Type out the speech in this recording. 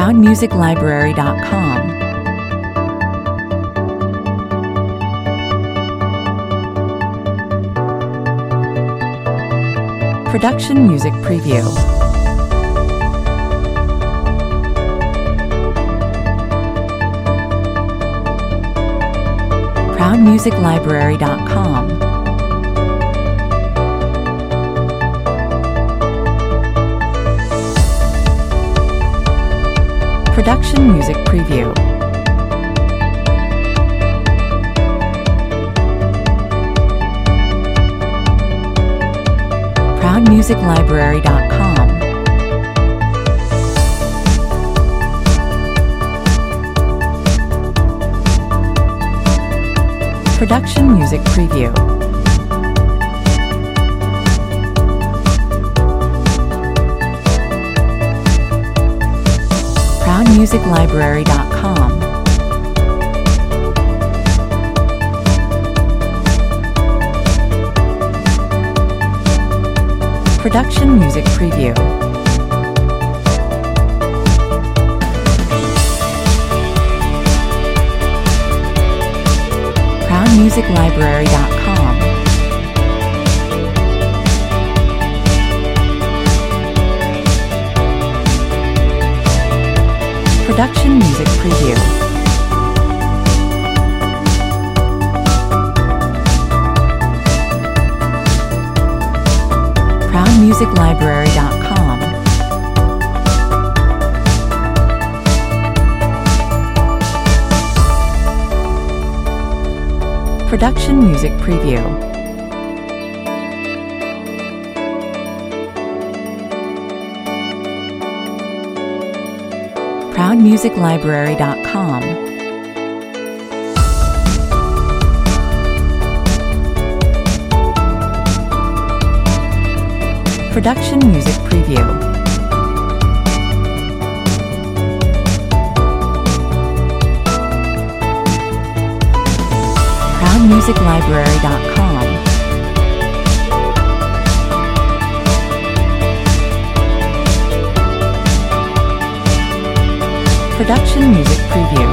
ProudMusicLibrary.com. Production Music Preview. ProudMusicLibrary.com. Production Music Preview. ProudMusicLibrary.com. Production Music Preview. ProudMusicLibrary.com. Production Music Preview. ProudMusicLibrary.com. Production Music Preview. ProudMusicLibrary.com. Production Music Preview. ProudMusicLibrary.com. Production Music Preview. ProudMusicLibrary.com. Production Music Preview.